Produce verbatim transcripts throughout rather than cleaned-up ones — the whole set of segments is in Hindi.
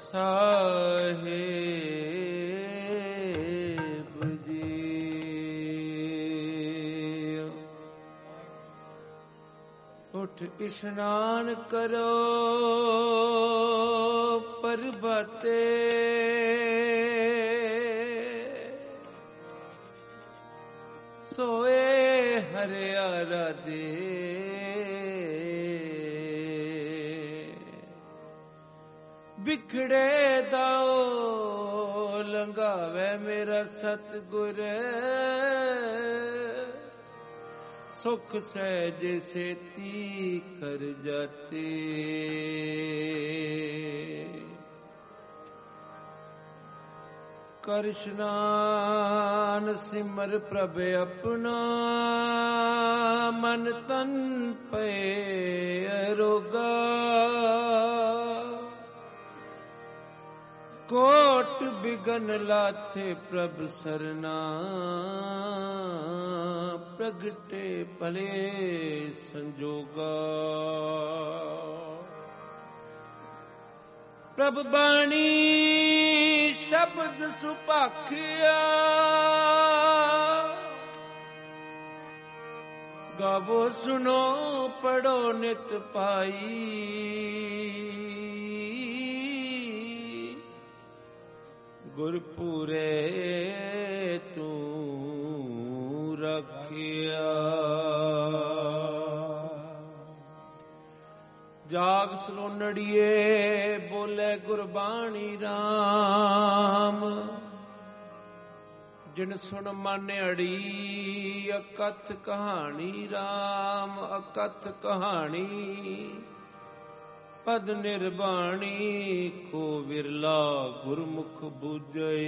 साहेब जी। उठ स्नान करो परबते, सोए हरियारा दे। बिखड़े दाओ लंगावे मेरा सतगुर, सुख सहज सेती कर जाते। कर स्नान सिमर प्रभ अपना, मन तन पे अरोगा। कोट बिगन लाथे प्रभ सरना, प्रगटे भले संजोगा। प्रभ बाणी शब्द सुपाखिया, गावो सुनो पढ़ो नित पाई। गुरपुरे तू रखिया। जाग सलोनड़िए बोले गुरबाणी राम, जिन सुन मन अड़ी अकथ कहानी राम। अकथ कहानी पद निर्वाणी, को विरला गुरमुख बुझे।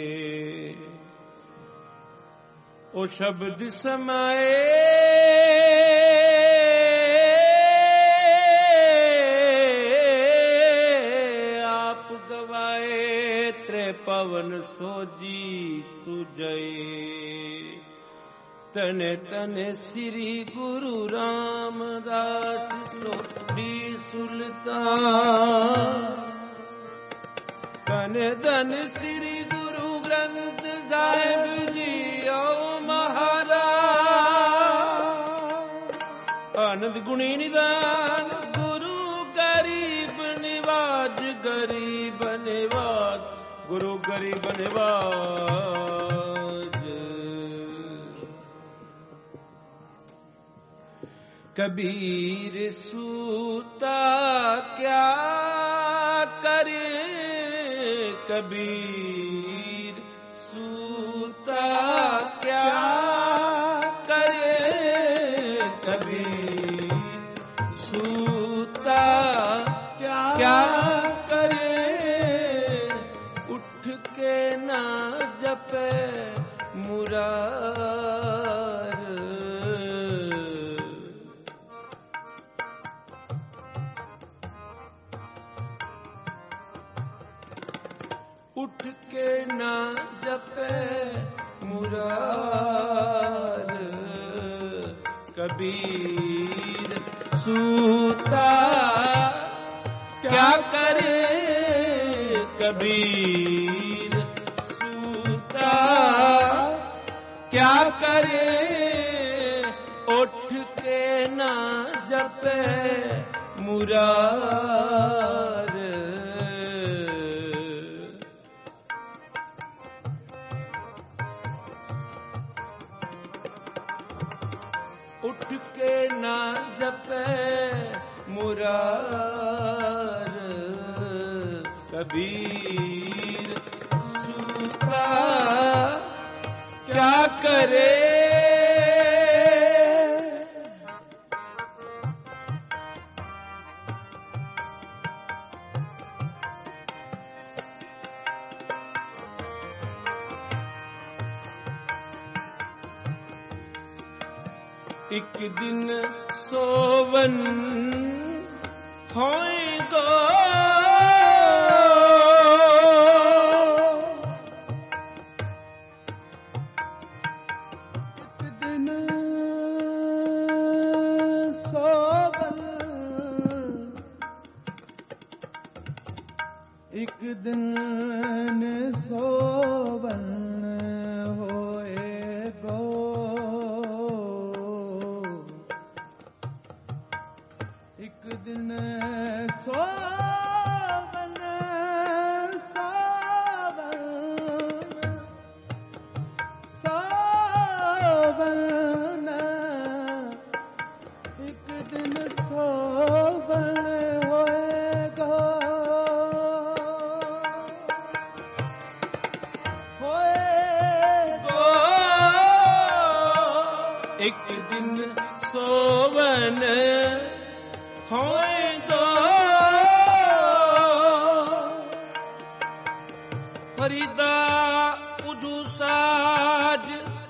ओ शब्द समाए आप गवाए, त्रे पवन सोजी सुजय। तने तने श्री गुरु रामदास सोढ़ी सुल्तान। तने तन श्री गुरु ग्रंथ साहिब जी ओ महाराज। आनंद गुणी निदान गुरु गरीब निवाज। गरीब निवाज गुरु गरीब निवाज। कबीर सूता क्या करे, कबीर सूता क्या करे। कबीर सूता क्या करे, उठ के ना जपे मुरार। उठ के ना जपे मुरार। कबीर सूता क्या करे, कबीर सूता क्या करे। उठ के ना जपे मुरार। उठ के ना जपे मुरार। कबीर सूता क्या करे। एक दिन सोवन होएगा, एक दिन सोवन एक दिन सोवन होए गो, एक दिन सोवन सोवन सोवन, एक दिन सोवन एक दिन सोवन होए गो, फरीदा उठू साज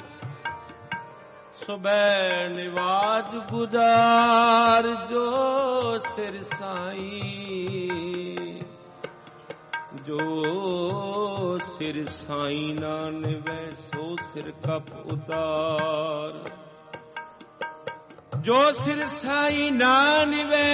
सुबह निवाज गुजार जो सिर साईं, जो सिर साईं ना निवे सो सिर कप उतार, जो सिर साईं ना निवे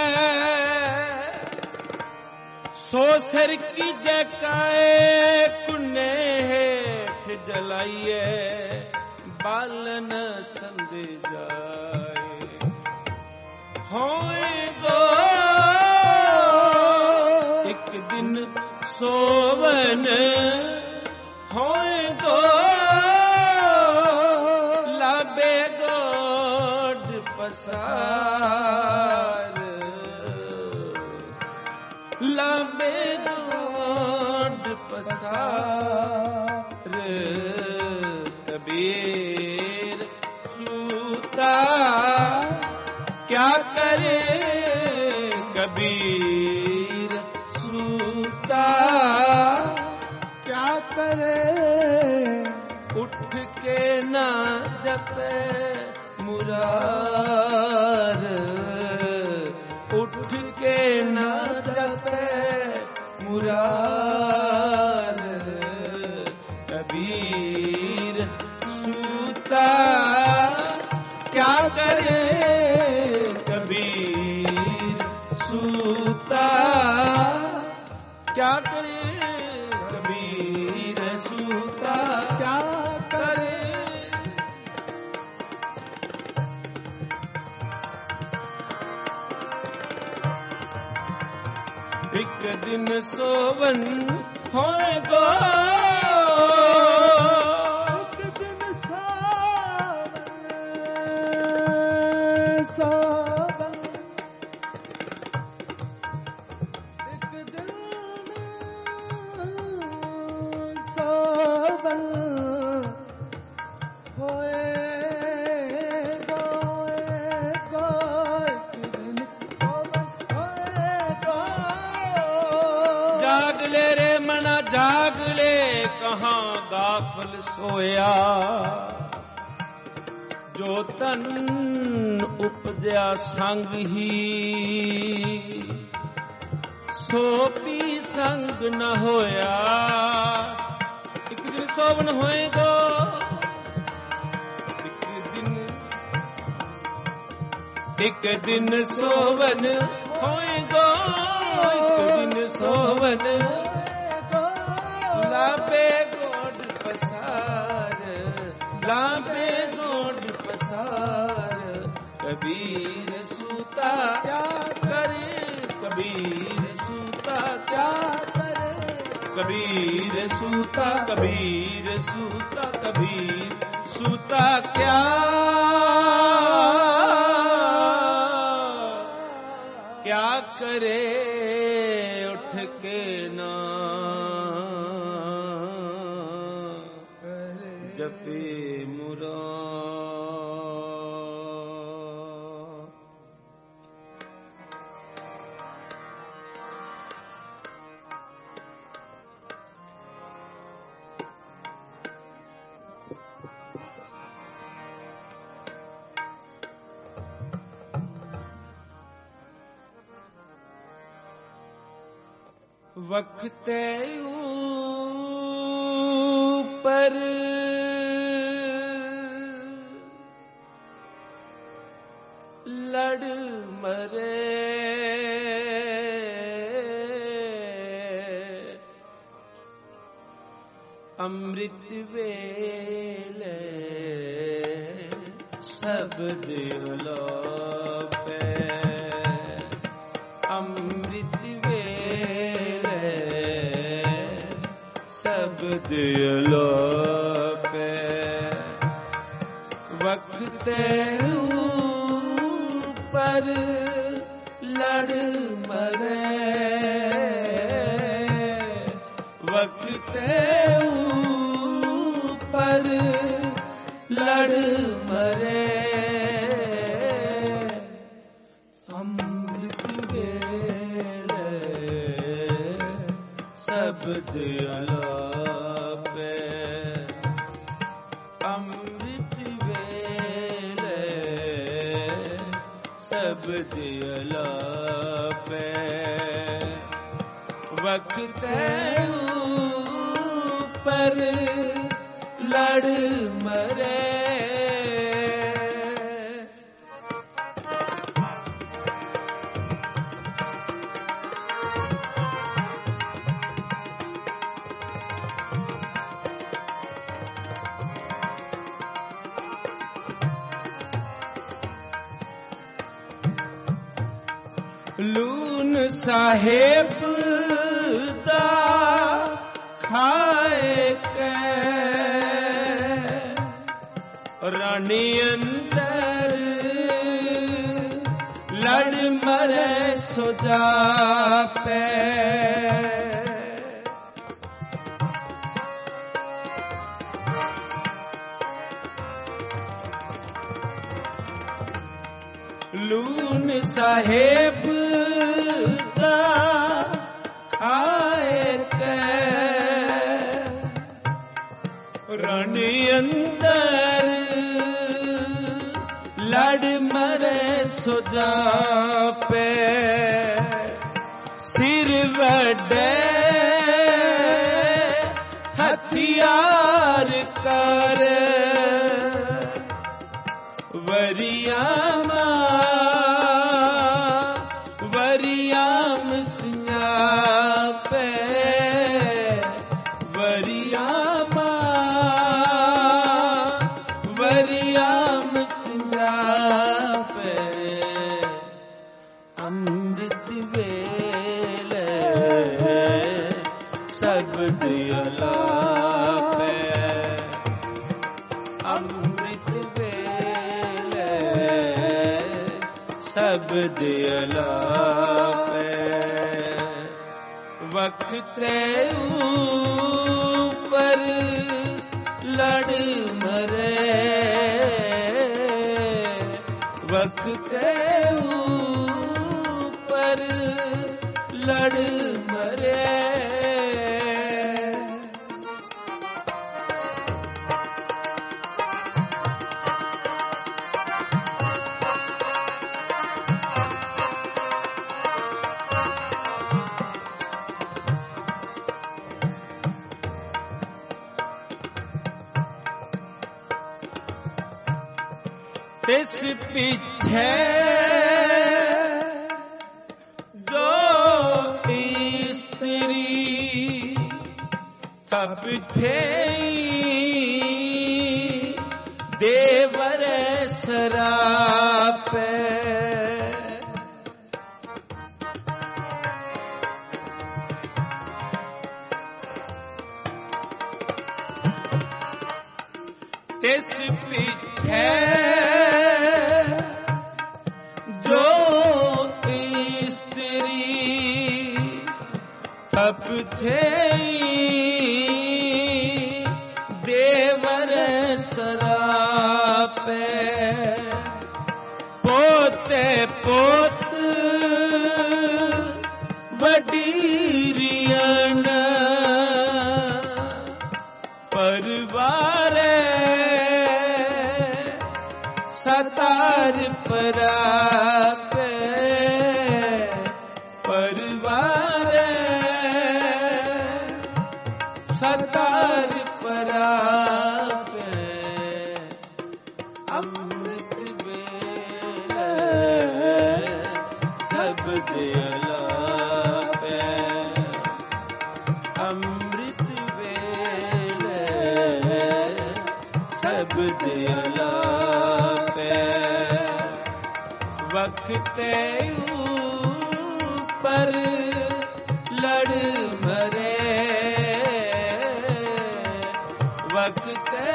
सो सिर की जकाए कुन्ने हेठ जलाइए बालन संद जाए होए गो, एक दिन सोवन होए गो, लाबे गोड पसार, लाबे गोड पसार, कबीर सूता क्या करे, कबीर सूता क्या करे, उठ के ना जपे मुरार, उठ के ना जपे मुरार, कबीर सूता क्या करे, कबीर सूता क्या करे, कबीर सूता क्या करे। एक दिन सोवन होए गो, एक दिन सोवन सोवन, एक दिन सोवन होए गो, गो एक दिन सोवन होए गो, जाग ले रे मना जाग ले, कहाँ गाफल सोया, जो तन उपजया संग ही सो भी संग न होया, एक दिन सोवन होए गो, एक दिन एक दिन सोवन होए गो, एक दिन सोवन लाबे गोड पसार, लाबे गोड पसार, कबीर सूता क्या करे, कबीर सूता क्या करे, कबीर सूता कबीर सूता कबीर सूता क्या क्या करे, उठ के ना जपे मुरा, वक्ते ऊपर लड़ मरे, ਅੰਮ੍ਰਿਤ ਵੇਲੇ ਸ਼ਬਦ ਅਲਾਪੈ ਅੰਮ੍ਰਿਤ ਵੇਲੇ ਸ਼ਬਦ ਅਲਾਪੈ ਵਕਤੇ ਪਰ ਲੜ ਮਰੇ ਵਕਤੇ ਪਰ ਲੜ ਮਰੇ ਅੰਮ੍ਰਿਤ ਵੇਲੇ ਸ਼ਬਦ ਅਲਾਪੈ ਅੰਮ੍ਰਿਤ ਵੇਲੇ ਸ਼ਬਦ ਅਲਾਪੈ ਵਕਤੇ ਪਰ ਲੜ ਮਰੇ ਲੂਨ ਸਾਹਿਬ ਦਾ ਖਾਏ ਕੈ ਰਾਣੀ ਅੰਦਰ ਲੜ ਮਰੇ ਸੋ ਜਾਪੈ ਲੂਨ ਸਾਹਿਬ ਦਾ ਖਾਏ ਕੈ ਰਾਣੀ ਅੰਦਰ ਲੜ ਮਰੇ ਸੋ ਜਾਪੈ ਸਿਰ ਵੱਡੇ ਹਥਿਆਰ ਕਰ ਵਰਿਆਮਾ ਵਰਿਆਮ ਸਿੰਘਾਪੈ ਵਰਿਆਮਾ ਵਰਿਆਮ ਸਿੰਘਾਪੈ ਅੰਮ੍ਰਿਤ ਵੇਲੇ ਸ਼ਬਦ ਅਲਾਪੈ ਅੰਮ੍ਰਿਤ ਵੇਲੇ ਸ਼ਬਦ ਅਲਾਪੈ ਵਕਤੇ ਉਪਰ ਲੜ ਮਰੇ ਵਕਤੇ ਉਪਰ ਲੜ ਮਰੇ ਤਿਸ ਪਿੱਛੇ ਜੋ ਇਸਤਰੀ ਤਪ ਥੇਈ ਦੇਵਰ ਸਰਾਪੈ ਤਿਸ ਪਿੱਛੇ ਜੋ ਇਸਤਰੀ ਤਪ ਥੇਈ ਦੇਵਰ ਸਰਾਪੈ ਪੋਤੇ ਪੋਤ ਵਡੀਰੀਅਨ ਪਰਵਾਰੇ ਸਤਾਰ ਪਰਾਪੈ ਪਰਵਾਰੇ ਸਤਾਰ ਪਰਾਪੈ ਅੰਮ੍ਰਿਤ ਵੇਲੇ ਸ਼ਬਦ ਅਲਾਪੈ ਅੰਮ੍ਰਿਤ ਵੇਲੇ ਅਲਾਪੈ ਵਖਤੇ ਉਪਰ ਲੜ ਮਰੇ ਵਖਤੇ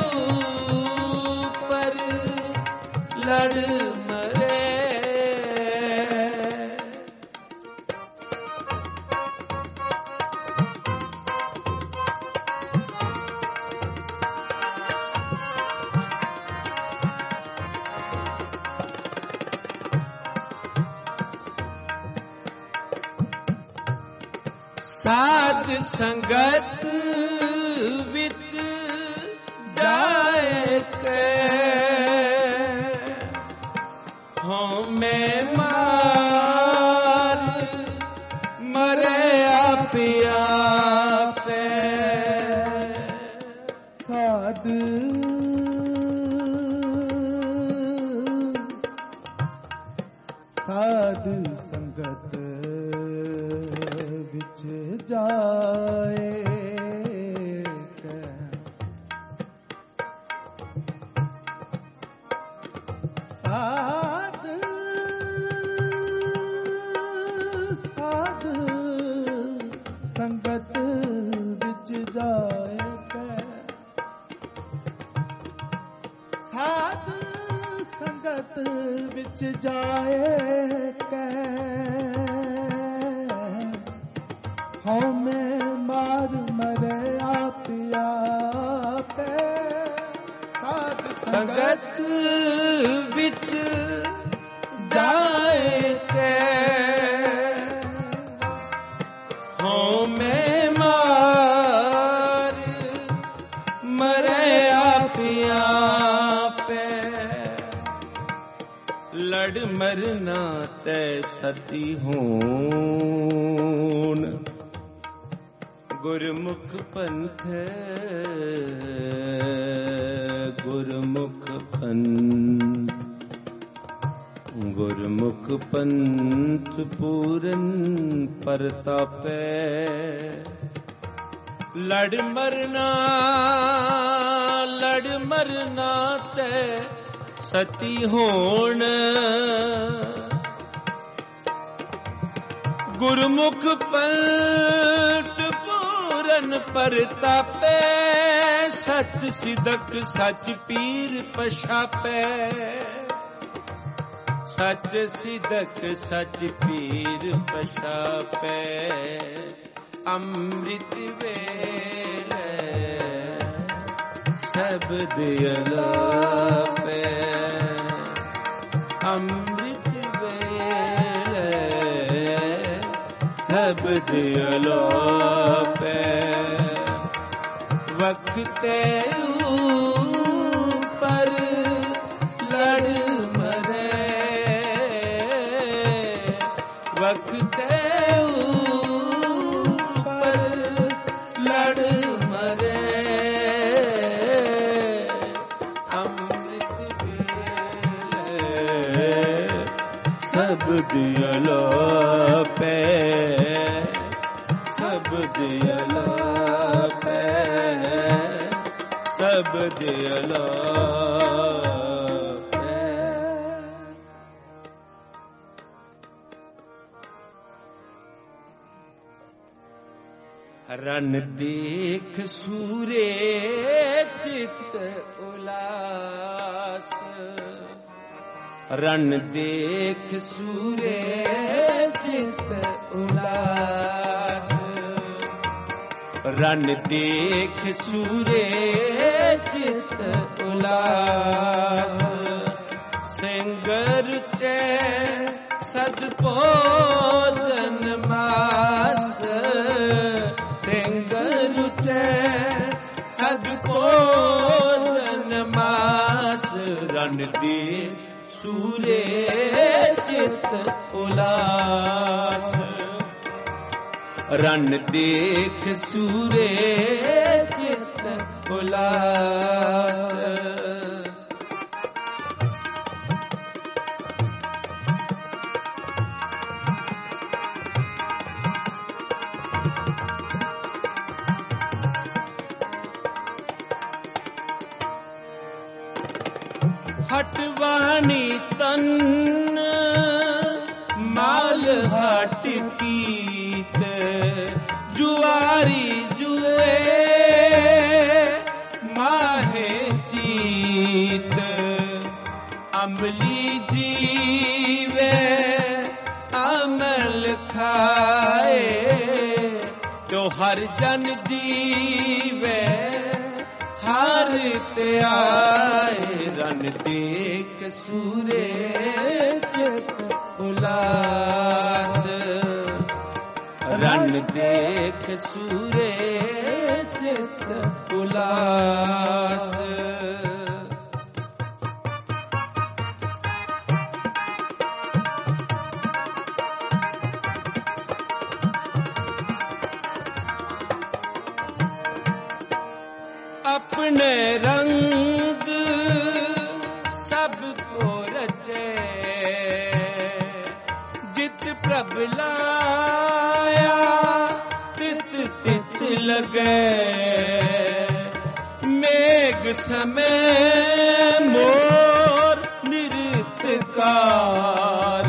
ਉਪਰ ਲੜ ਮਰੇ ਸਾਧ ਸੰਗਤ ਵਿੱਚ ਜਾਏ ਕੇ ਹਉਮੈ ਮਾਰ ਮਰੇ ਆਪਿਆ ਪੈ ਸਾਧ ਸਾਧ ਸੰਗਤ ਵਿੱਚ ਜਾਏ ਸਾਧ ਸਾਧ ਸੰਗਤ ਵਿੱਚ ਜਾਏ ਸਾਧ ਸੰਗਤ ਵਿੱਚ ਜਾਏ ਕੈ ਹਉਮੈ ਮਾਰ ਮਰੇ ਆਪਿਆ ਪੈ ਸਾਧ ਸੰਗਤ ਵਿੱਚ ਜਾਏ ਕੇ ਹਉਮੈ ਮਾਰ ਮਰੇ ਆਪਿਆ ਪੈ ਲੜ ਮਰਨਾ ਤੈ ਸਤੀ ਹੋਣ ਗੁਰਮੁਖ ਪੰਥ ਗੁਰਮੁਖ ਪੰਥ ਗੁਰਮੁਖ ਪੰਥ ਪੂਰਨ ਪਰਤਾਪੈ ਲੜ ਮਰਨਾ ਲੜ ਮਰਨਾ ਤੈ ਸਤੀ ਹੋਣ ਗੁਰਮੁਖ ਪੰਥ ਪੂਰਨ ਪਰਤਾਪੈ ਸਚ ਸਿਦਕ ਸਚ ਪੀਰ ਪਛਾਪੈ ਸਚ ਸਿਦਕ ਸਚ ਪੀਰ ਪਛਾਪੈ ਅੰਮ੍ਰਿਤ ਵੇਲੇ ਸ਼ਬਦ ਅਲਾਪੈ ਅੰਮ੍ਰਿਤ ਵੇਲੇ ਸ਼ਬਦ ਅਲਾਪੈ ਵਖਤੇ ਉਪਰ ਲੜ ਮਰੇ ਵਖਤੇ ਉਪਰ ਲੜ ਮਰੇ ਸ਼ਬਦ ਅਲਾਪੈ ਸ਼ਬਦ ਅਲਾਪੈ ਸ਼ਬਦ ਅਲਾਪੈ ਰਨ ਦੇਖ ਸੂਰੇ ਚਿਤ ਉਲਾਸ ਰਨ ਦੇਖ ਸੂਰੇ ਚਿਤ ਉਲਾਸ ਰਨ ਦੇਖ ਸੂਰੇ ਚਿਤ ਉਲਾਸ ਸਿੰਗਰ ਚੈ ਸਦ ਭੋਜਨ ਮਾਸ ਸਿੰਗਰ ਚੈ ਸਦ ਭੋਜਨ ਮਾਸ ਰਨ ਦੇ ਸੂਰੇ ਚਿਤ ਉਲਾਸ ਰਨ ਦੇਖ ਸੂਰੇ ਚਿਤ ਉਲਾਸ हटवानी तन माल हट कीत जुआरी जुए माहे चीत अम्बली जीवे अमल खाए तो हर जन जीवे हर त्याए रन देख सूरे उल्लास रन देख सूरे चित उल्लास अपने रंग सबको रचे जित प्रभ लाया तित तित लगे मेघ समय मोर नृत्यकार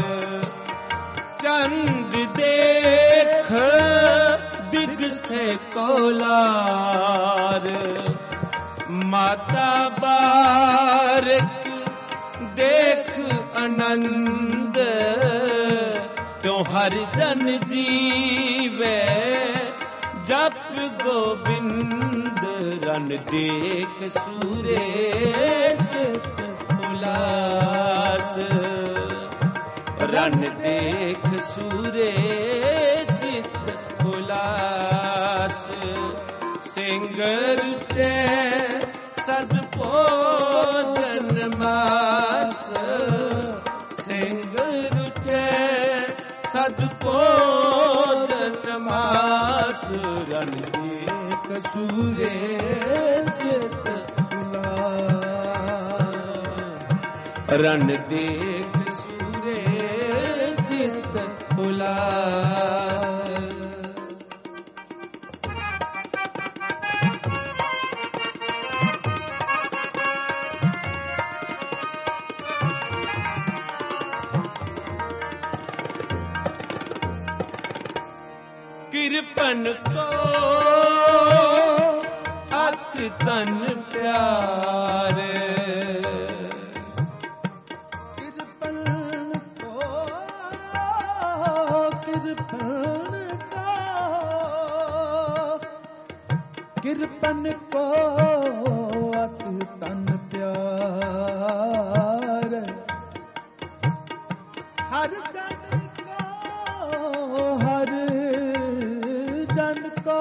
चंद देख दिग से कोलार माता बारक देख आनंद तो हर जन जीवे जप गोविंद रन देख सूरे उल्लास रन देख सूरे चित उल्लास सिंगर ते सदभोजन मास सिंगर ते सदभोजन मास रन देख सूरे चित उल्लास रन देख सूरे चित उल्लास कृपन को अत तन प्यारे कृपन को कृपन को कृपन को अत तन प्यार हर जन को हर जन को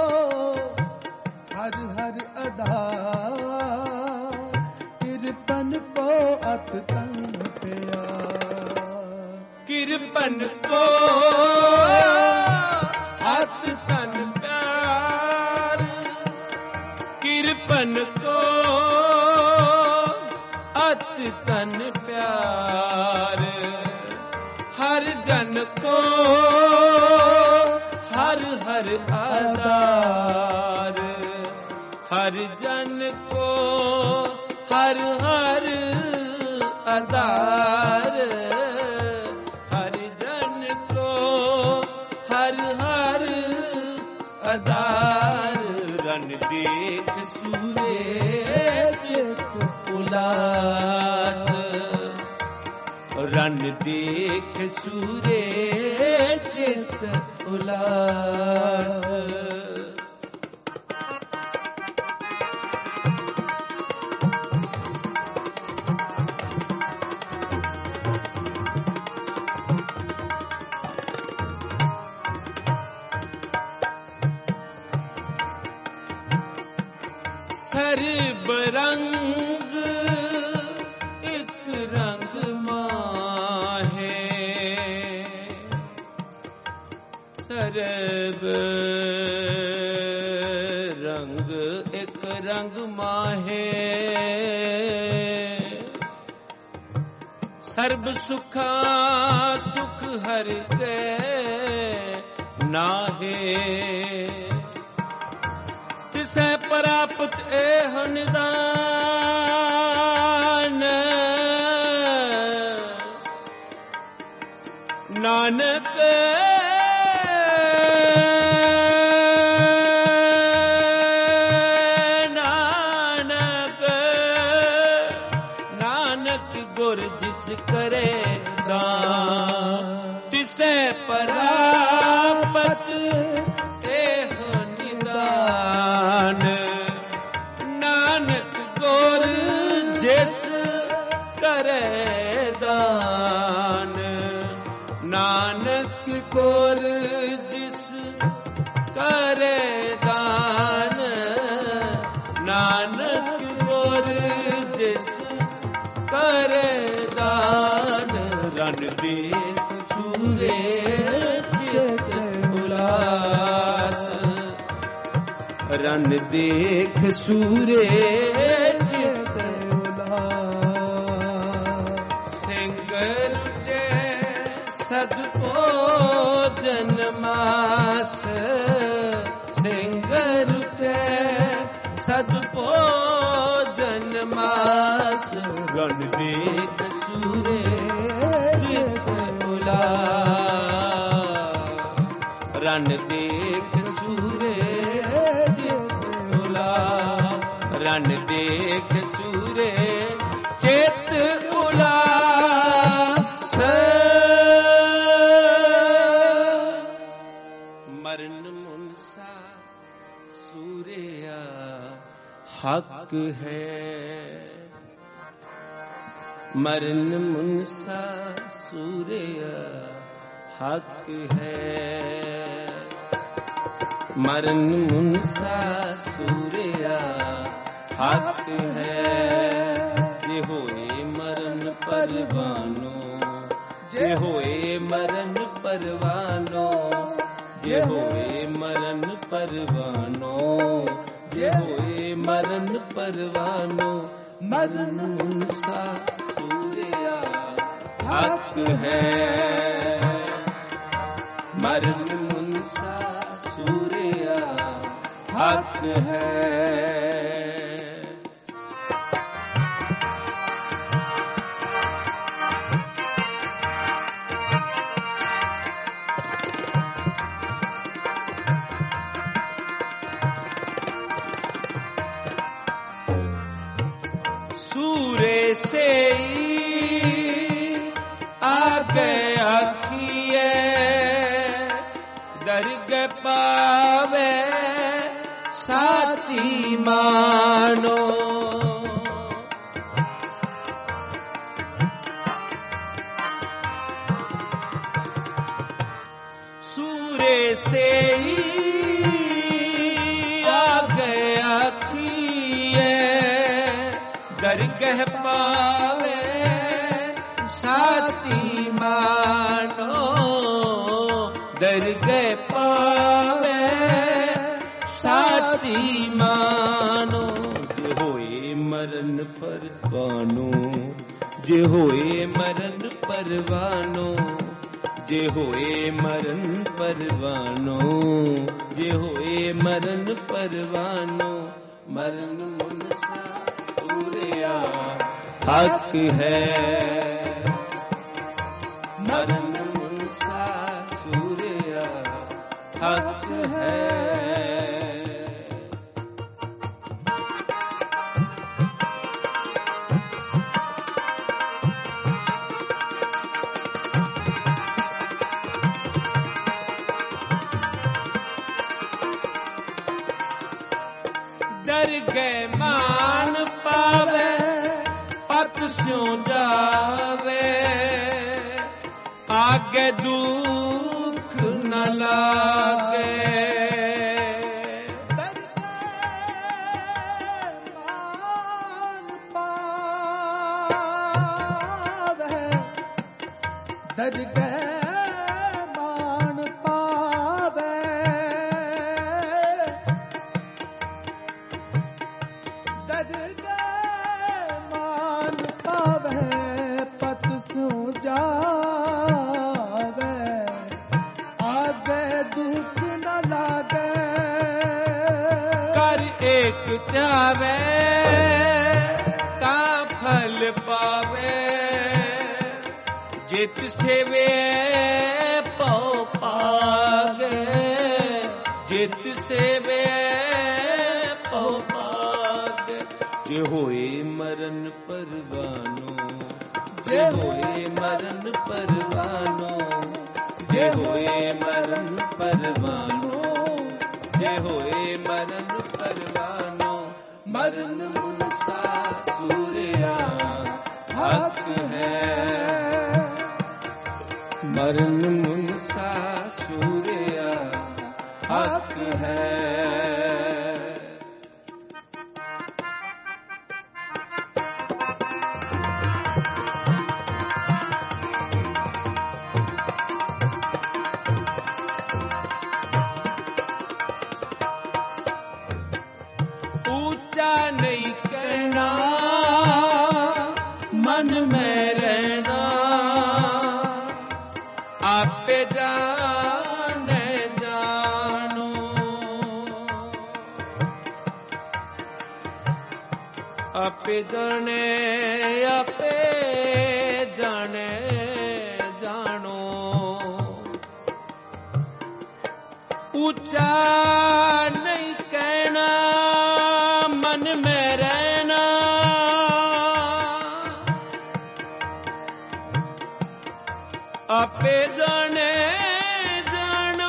हर हर अदा कृपन को अत तन प्यार कृपन को अत तन प्यार कृपन को अत तन प्यार हर जन को हर हर आधार हर जन को हर हर आधार हर जन को हर हर आधार रन देख सूरे उल्लास रन देख सूरे चित उल्लास सर्ब रंग एक रंग माहे सर्ब रंग एक रंग माहे सर्ब सुखा सुख हर के नाहे तिसे प्राप्त एह निदान ਨਾਨਕ ਨਾਨਕ ਨਾਨਕ ਗੁਰ ਜਿਸ ਕਰੇ ਦਾਨ ਤਿਸੈ ਪਰਾਪਤ ਇਹੋ ਨਿਦਾਨ ਨਾਨਕ ਗੁਰ ਜਿਸ ਕਰੇ ਦਾਨ ਨਾਨਕ ਗੁਰ ਜਿਸ ਕਰੇ ਦਾਨ ਨਾਨਕ ਗੁਰ ਜਿਸ ਕਰੇ ਦਾਨ ਰਨ ਦੇਖ ਸੂਰੇ ਚਿਤ ਉਲਾਸ ਰਨ ਦੇਖ ਸੂਰੇ ਚਿਤ ਸਦ ਭੋਜਨ ਮਾਸ ਸਿੰਗਰ ਤੇ ਸਦ ਭੋਜਨ ਮਾਸ ਗਣ ਦੇਖ ਸੂਰੇ ਜਿਤ ਉਲਾ ਰਨ ਦੇਖ ਸੂਰੇ ਜਿਤ ਉਲਾ ਰਨ ਦੇਖ ਸੂਰੇ ਚਿਤ ਉਲਾ हक है मरण मुनसा सूर्य हक है मरण मुनसा सूर्य हक है जे होए मरण परवानो जे होए मरण परवानो जे होए मरण परवानो जे होए मरण परवानो मरण मुनसा सूर्या हक है मरण मुनसा सूर्या हक है से आगे आखिए दर्ग पावे साची मानो सूरे से आगे आखिए दरगह पावे साची मानो दरगह पावे साची मानो जे होए मरण परवानो जे होए मरण परवानो जे होए मरण परवानो जे होए मरण परवानो मरण मुनसा सूर्या हक है मरण मुनसा सूर्या हक है डर गए मान पावे पत स्यों जावे आगे दुख न लागे डर गए मान पावे डर गए मान पावे पत सो जावे आगे दुख न लागे कर एक त्यावे का फल पावे जित सेवे पौ पागे, जित सेवे पौ पागे। जे होए मरण परवानो, जे होए मरण परवानो, जे होए मरण परवानो, जे होए मरण परवानो। मरण मुनसा सूर्या हक है, मरण मुनसा सूर्या हक है। ऊंचा नहीं कहना, मन में रहना, आपे जाने जानो। आपे जाने, आपे जाने जानो। ऊंचा नहीं कहना, मन में रहना, आपे जाने जानो,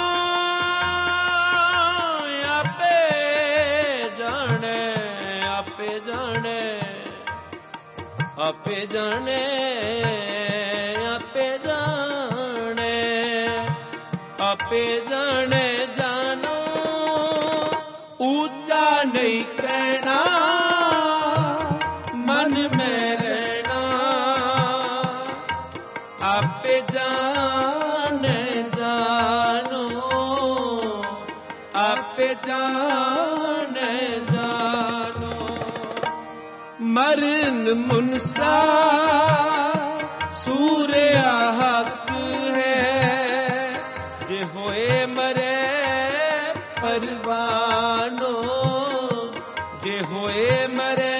आपे जाने, आपे जाने, आपे जाने, आपे जाने, आपे जाने जानो। ऊंचा नहीं कहना, मन में रहना, आपे जाने जानो, आपे जाने जानो। मरण मुनसा सूर्या हक है, जे होए मरे परवानो, जे होए मरे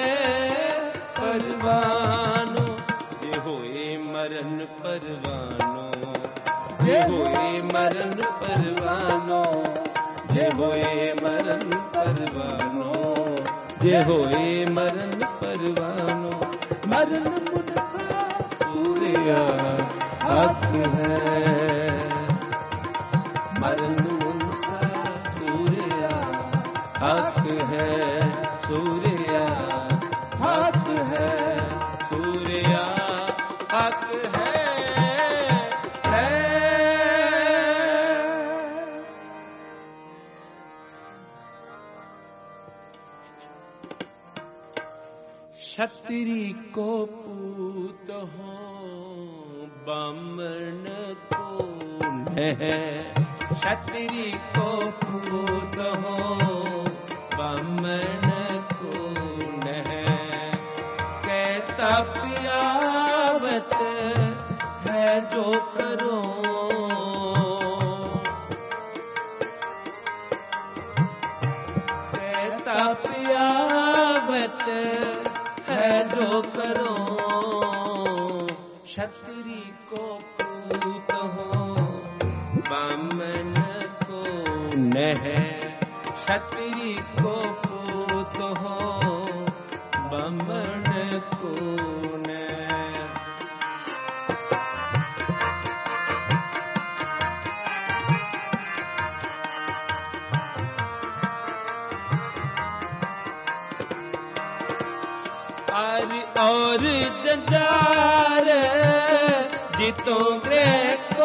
परवानो, जे होए मरण परवानो, जे होए मरण परवानो, जे होए मरण परवानो, जे होए मरण परवानो। मरण मुनसा सूर्या हक है, मरण मुनसा सूर्या हक है, सूर्या हक है, सूर्या हक है, है। क्षत्रिय को पूत हो, ब्राह्मण को नहीं। क्षत्रिय को पूत हो, ब्राह्मण को नहीं। कहता पियावत है जो करो, कहता पियावत है जो करो। क्षत्रिय को पूत हो, ब्राह्मण को नहीं। क्षत्रिय को पूत हो, ब्राह्मण को नहीं। और जंजार जीतो ग्रह को,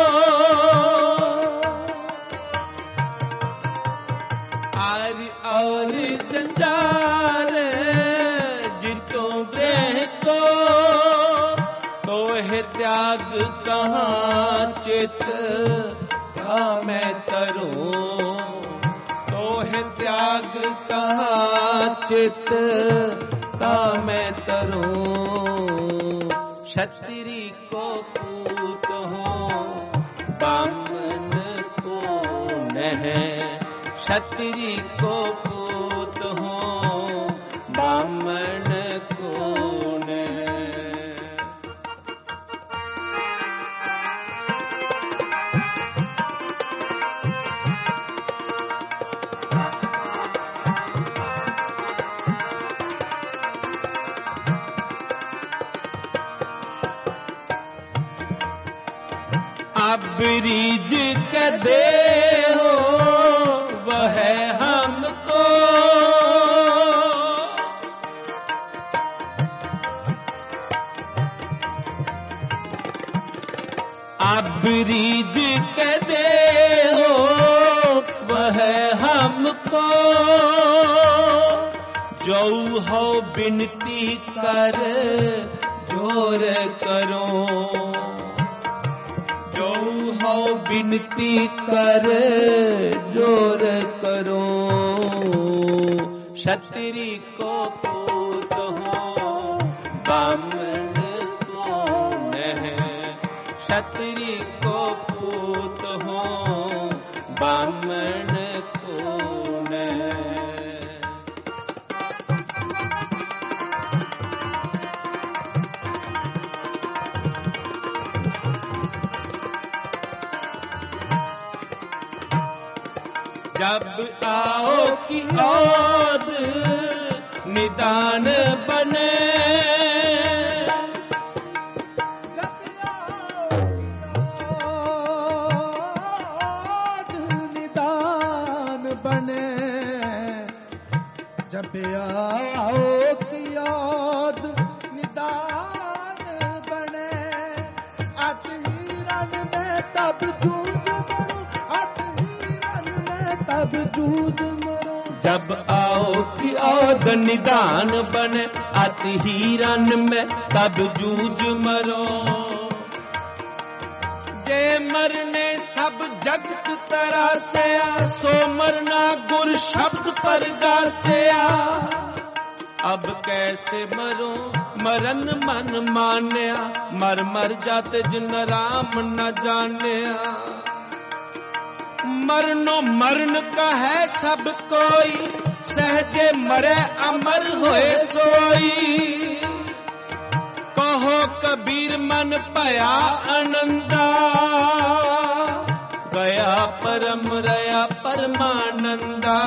आर और जंजार जीतो ग्रह को। तो है त्याग कहाँ चित का मैं तरूं, तो है त्याग कहाँ चित का मैं तरूं। क्षत्रिय को पूत हो, ब्राह्मण को नहीं। क्षत्रिय को पूत हो, ब्राह्मण को नहीं। अब रीझ के दे हो वह हमको, अब रीझ के दे हो वह हमको, जो हो बिनती कर जोर करो, जो हो बिनती कर जोर करो, क्षत्रि को पूत हो बामन कौन है, क्षत्रि को पूत हो बामन कौन है। जब आओ की औद निदान बने, जब आओ निदान बने, जब आओ की औद निदान बने, अतिरन में तब जूझ मरो, अतिरन में तब जूझ मरो, जब आओ की औद निदान बने, अति हीरन में तब जूझ मरो। जे मरने सब जगत तरासया, सो मरना गुर शब्द पर गासया, अब कैसे मरो मरन मन मान्या, मर मर जाते जिन राम न जान्या। मरनो मरण का है सब कोई, सहजे मरे अमर होए सोई। कहो कबीर मन पया आनंदा, गया परम रया परमानंदा।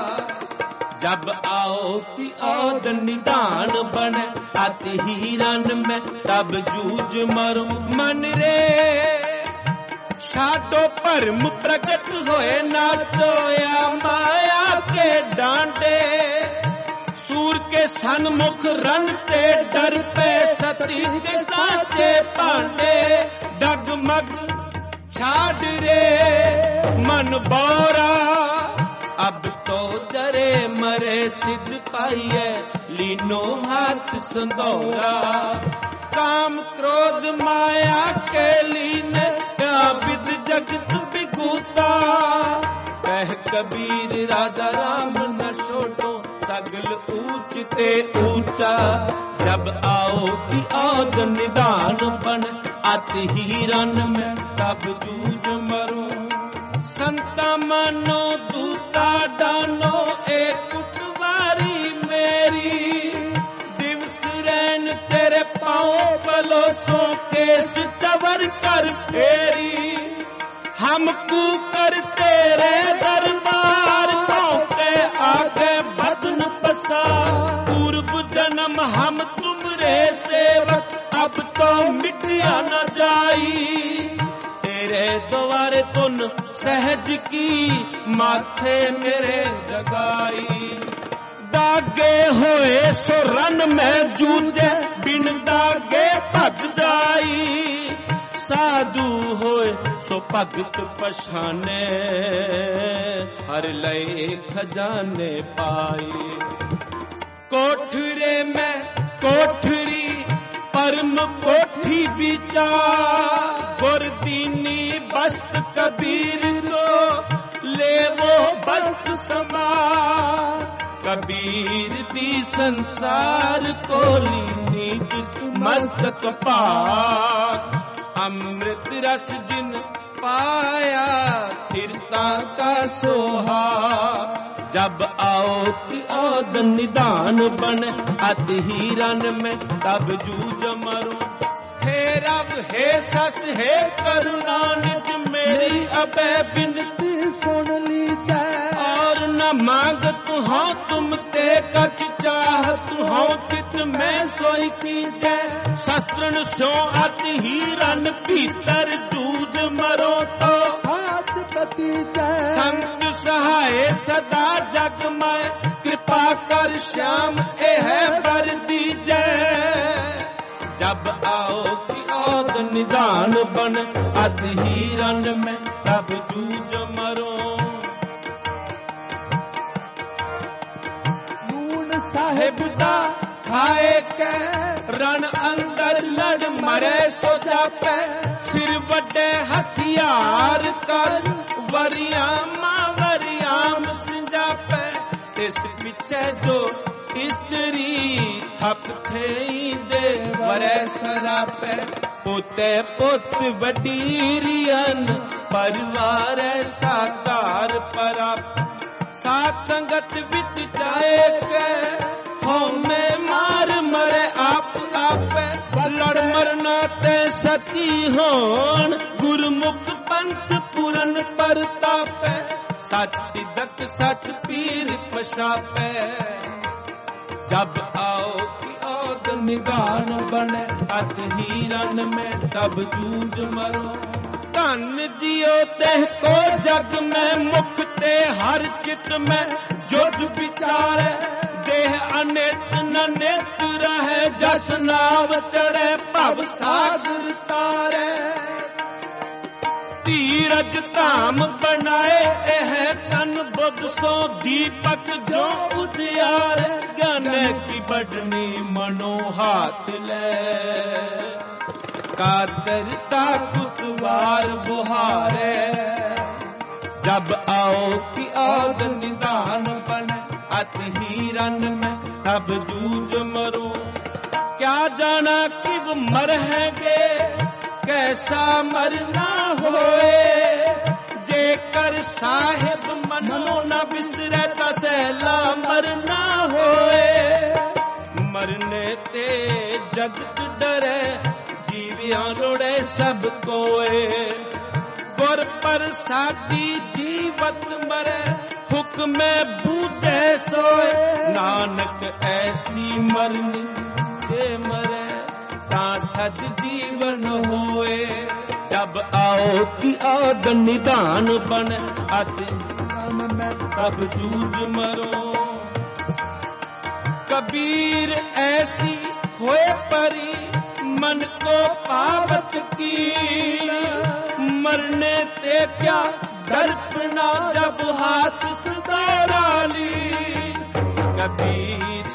जब आओ की औद निदान बने, अति हीरन में तब जूझ मरो। मन रे छाटो परम प्रकट होए, नाचोया माया के डांडे। सूर के सन्मुख रनते डर पे, सती के साचे पांडे। डगमग छाड़ रे मन बोरा, अब तो डरे मरे सिद्ध पाइए, लीनो हाथ संदोरा। काम क्रोध माया के लीने, विद जगत विगूता। कह कबीर राजा राम न छोड़ो, सगल ऊंच ते ऊंचा। जब आओ की औद निदान बन, अति हीरन में तब जूझ मरो। संता मानो दूता दानो, एक कुटवारी मेरी। दिवस रैन तेरे पाँव पलोसों, केस चवर कर फेरी। हमको कर तेरे दरबार, के आगे बदन पसार। पूर्व जन्म हम तुमरे सेवक, अब तो मिटिया न जाई। तेरे द्वारे तुन सहज की, माथे मेरे जगाई। दागे होए सो रन में जूझे, बिन दागे भग जाई। साधु होए सो भगत पछाने, हर लय खजाने पाई। कोठरे में कोठरी परम कोठी विचार। गुरदीनी बस्त कबीर को, ले वो बस्त समार। कबीर दी संसार को, लीनी जिस मस्तक पार। अमृत रस जिन पाया, फिरता का सोहा। जब आओ की औद निदान बन, अति हीरन में तब जूझ मरो। हे रब हे सस हे करुणा निज, मेरी अबे बिनती सुन लीजिए। और न मांगत हो तुम ते कछ चाहत हो, चित में सोई कीजिए। शस्त्रन सो अति हीरन भीतर जूझ जूझ मरो तो हाथ पति जय संत सहाय सदा जग में कृपा कर श्याम एह बर दीजै जब आओ कि औद निदान बन अति हीरन में तब जूझ मरो नून साहिब दा खाए के रण अंदर लड़ मरे सो जापे सिर वड्डे हथियार कर वरियामा वरियाम सिंजापे इस पीछे जो स्त्री थप थे दे वरे सरापे पोते पुत वडीरियन परिवार साकार पराप साथ संगत विच जाए के हो में मार मरे आप आप लड़ मरना ते सती होन गुरमुख पंथ पूरन परताप सच सिदक सच पीर पछापे जब आओ कि औद निदान बने अत हीरन में तब जूझ मरो धन जियो तेह को जग में मुक्ते हर चित में युद्ध विचारे देह अनित न नित रहे जस नाव चढ़े भव सागर तारे धीरज धाम बनाए एह तन बुद्ध सो दीपक जो उजियार ज्ञान की बढ़नी मनो हाथ ले कातरता कुतवार बुहारे जब आओ कि औद निदान बने अति हीरन में तब जूझ मरो क्या जाना कि मरहेंगे कैसा मरना होए जेकर साहिब मनो न बिसरे तसैला मरना होए मरने ते जगत डरे जीवियां रोड़े सब कोए गुर पर सादी जीवत मरे हुक्म बूझे सोए नानक ऐसी मरनी के मरे ता सज जीवन होए जब आओ कि औद निदान बन अति में तब जूझ मरो कबीर ऐसी होए परी मन को पावत की मरने ते क्या दर्पना जब हाथ सुधारा ली कबीर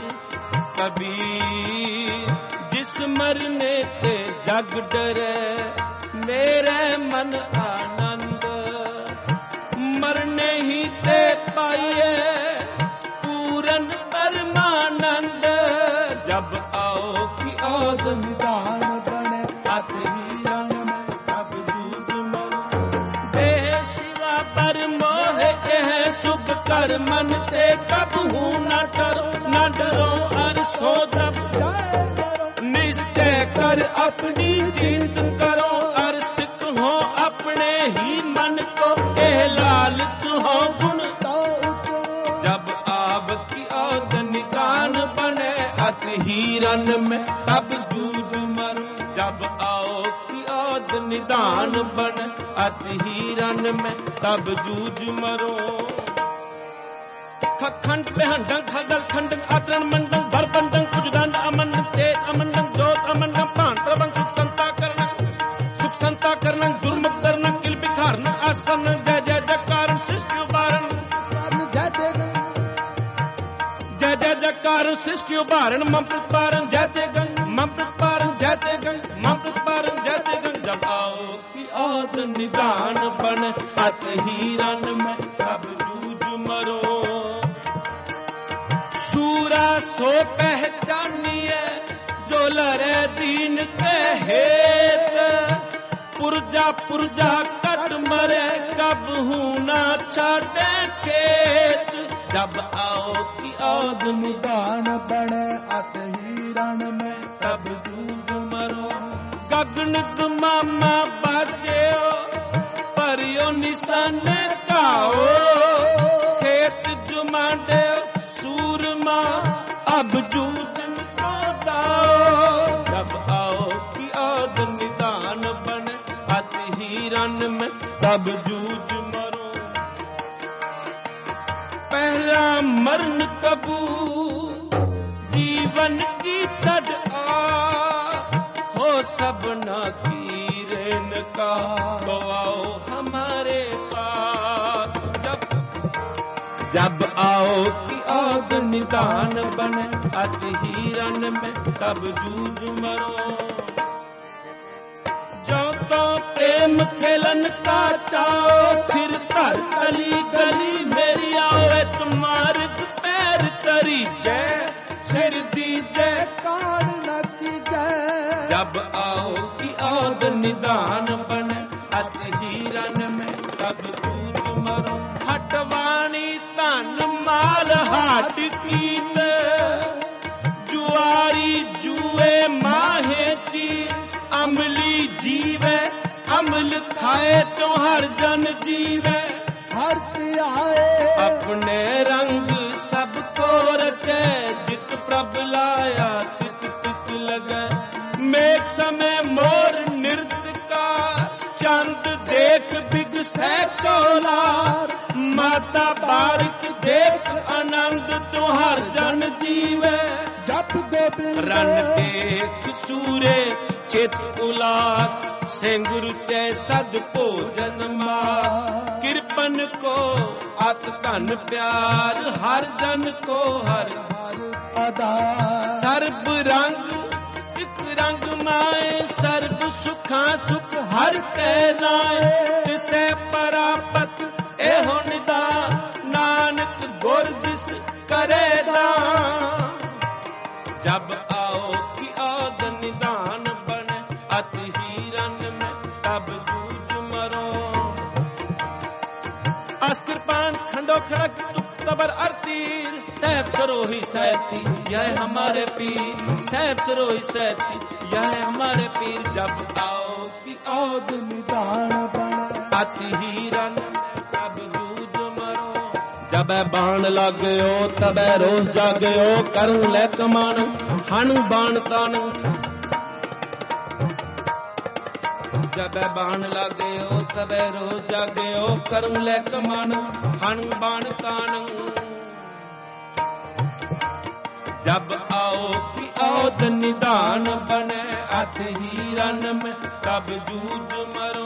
कबीर जिस मरने ते जग डरे मेरे मन आनंद मरने ही ते पाइए पूरन परमानंद जब आओ कि औद निदान बने अति हीरन में तब जूझ मरो देह शिवा पर मोह यह सुख कर मन ते कब हूँ न डरो न डरो अर सो जब निश्चय कर अपनी जीत करो अर सिख हो अपने ही मन को एह लालच हो गुण जब आब की औद निदान बने अति हीरन में तब जूझ मरो जब आओ कि औद निदान बने अति हीरन में तब जूझ मरो खंड बेहंडं खदल खंड आतरण मंडं भर बंडं कुजदंड अमंडं तेज अमंडं जोत अमंडं पान प्रबंध सुख संता करणं सुख संता करणं दुर्मुख करणं किल बिखारन आसन जय जय जयकार सृष्टि उबारण जय जय जयकार सृष्टि उबारण मम प्रतिपारण जय ते गंग मम प्रतिपारण जय ते गंग मम प्रतिपारण जय ते गंग जब आओ कि औद निदान बन अति हीरन में तब जूझ मरो सूरा सो पहचानिए जो लरे दीन के हेत पुरजा पुरजा कट मरे कब हूँ ना छाटे खेत जब आओ कि औद निदान बने अति हीरन में तब जूझ मरो गगन मामा बाजे परियो निशान गाओ खेत जुमा दे सूरमा अब जूझन को दाओ जब आओ कि औद निदान बने अति हीरा जन्म तब जूझ मरो। पहला मरण कबू जीवन की चढ़ आ, हो सबना की रेन का तो आओ हमारे पास। जब जब आओ कि आग निदान बने अति हिरन में तब जूझ मरो। जो तो प्रेम खेलन का चाओ फिर कर गली गली मेरी आओ तुम्हारे पैर तरी जय सिर दी जय कार लगी जय। जब आओ कि आग निदान बने अति हिरन में तब जूझ मरो। हटवानी तन माल हाट कीत जुआरी जुए माहे चीर। अमली जीवे अमल खाए तो हर जन जीवे। हर आए अपने रंग सबको रचे जित प्रभ लाया तित तित लगे। मेघ समय मोर नृत्य का चंद देख बिग सैकोलार। माता बारिक देख आनंद तो हर जन जीवे। जब गोविंद रन देख सूरे चित उल्लास सिंगुर चे सद भोजन मार। कृपन को अत धन प्यार हर जन को हर अदा। सर्व रंग एक रंग माए सर्व सुखा सुख हर कै नाए। तिसे परापत एहो निदान नानक गुर दिस करे दान। जब आओ कि आग निदान बने अति हिरन में तब जूझ मरो। अस्त्र पान खंडो खड़क तबर अर्तीर सैफ सरोही सैती यह हमारे पीर। सैफ सरोही सैती यह हमारे पीर। जब आओ कि आग निदान बने अति हिरन तब जूझ मरो। जब बाण लागयो तब रोष जागयो करूं ले कमान हनु बाण तान। जब बाण लागयो तब रोष जागयो करूं ले कमान हनु बाण तान। जब आओ कि औद निदान बने अति हिरन में तब जूझ मरो।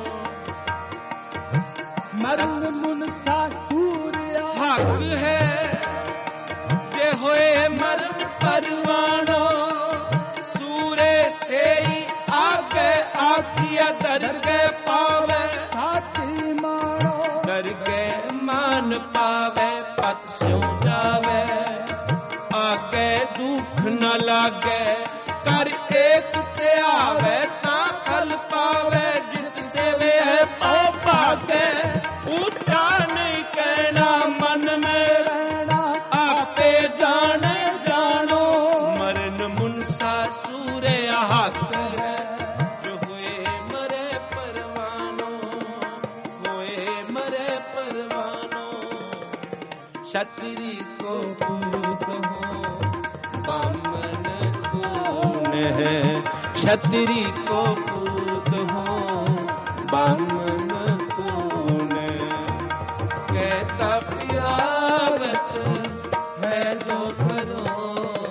मरण मुनसा सूर्या हक है जे होए मरण परवानो। सूरे से ही आगे आखिया दरगे पावे साथी मानो। दरगे मान पावे पत स्यों जावे। आगे दुख न लागे कर एक ते आवे ता फल पावे। जित से वे है पाओ पाके ऊंचा नहीं कहना मन में रहना आपे जाने जानो। मरण मुनसा सूरे हक है जो हुए मरे परवानो। हुए मरे परवानो। क्षत्रिय को पूत हो बामन कौन है। क्षत्रिय को पूत हो बामन कौन। कहता पियावत है जो करो।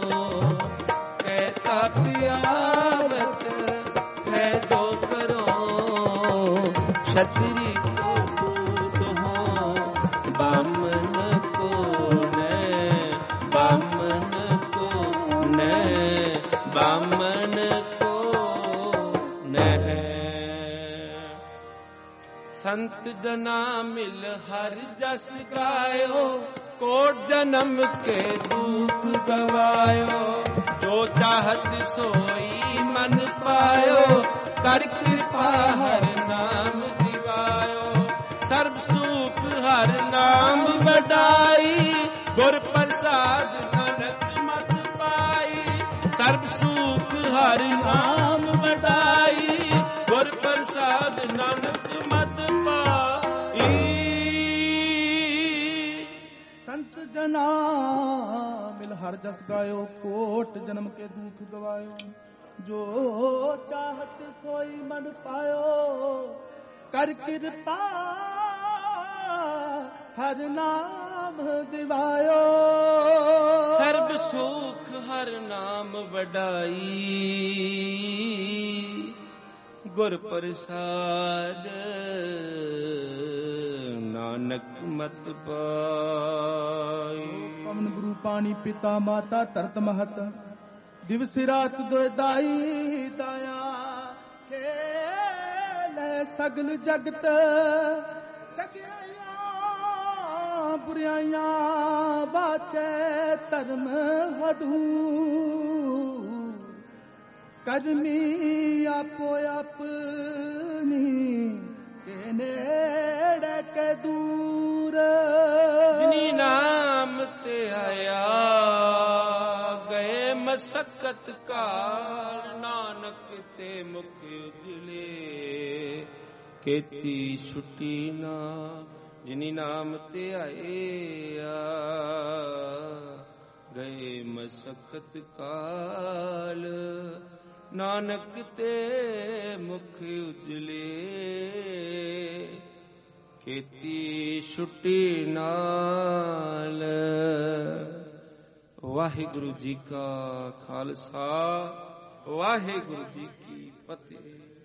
कहता पियावत है जो करो। क्षत्रिय को पूत हो बामन कौन। बामन कौन बामन कौन है। संत जना मिल हर जस गायो कोट जन्म के दुख गवायो। जो चाहत सोई मन पायो कर कृपा हर नाम दिवायो। सर्व सुख हर नाम बढ़ाई गुर प्रसाद नरक मत पाई। सर्व सुख हर नाम बढ़ाई गुर प्रसाद नानक मत पाई। संत जना मिल हर जस गायो कोट जन्म के दुख गवायो। जो चाहत सोई मन पायो ਕਰ ਕਿਰਪਾ ਹਰ ਨਾਮ ਦਿਵਾਇਓ। ਸਰਬ ਸੁਖ ਹਰ ਨਾਮ ਵਡਾਈ, ਗੁਰ ਪ੍ਰਸਾਦ ਨਾਨਕ ਮਤ ਪਾਈ। ਪਵਨ ਗੁਰੂ ਪਾਣੀ ਪਿਤਾ ਮਾਤਾ ਧਰਤ ਮਹਤ, ਦਿਵਸ ਰਾਤ ਦੁਇ ਦਾਈ ਦਾਇਆ। ਖੇਲੇ ਸਗਲ ਜਗਤ ਚਗਿਆਈਆਂ ਬੁਰਾਈਆਂ, ਬਾਚੈ ਧਰਮ ਵਡੂ। ਕਰਮੀ ਆਪੋ ਆਪਣੀ ਕੇ ਨੇੜੇ ਕੇ ਦੂਰ। ਜਿਨੀ ਨਾਮ ਤੇ ਆਇਆ ਗਏ ਮਸਕਤ ਕਾਲ, ਨਾਨਕ ਤੇ ਮੁਖ ਉਜਲੇ ਕੀਤੀ ਛੁੱਟੀ ਨਾ। ਜਿਨੀ ਨਾਮ ਤੇ ਆਇਆ ਗਏ ਮਸਕਤ ਕਾਲ, ਨਾਨਕ ਤੇ ਮੁਖ ਉਜਲੇ ਕੀਤੀ ਛੁੱਟੀ ਨਾਲ। ਵਾਹਿਗੁਰੂ ਜੀ ਕਾ ਖਾਲਸਾ, ਵਾਹਿਗੁਰੂ ਜੀ ਕੀ ਫਤਿਹ।